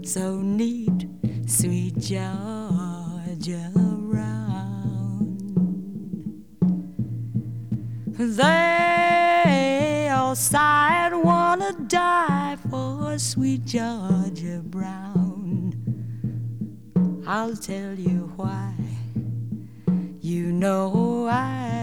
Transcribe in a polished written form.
so neat, sweet Georgia Brown. They all sighed, wanna die for sweet Georgia Brown. I'll tell you why. You know I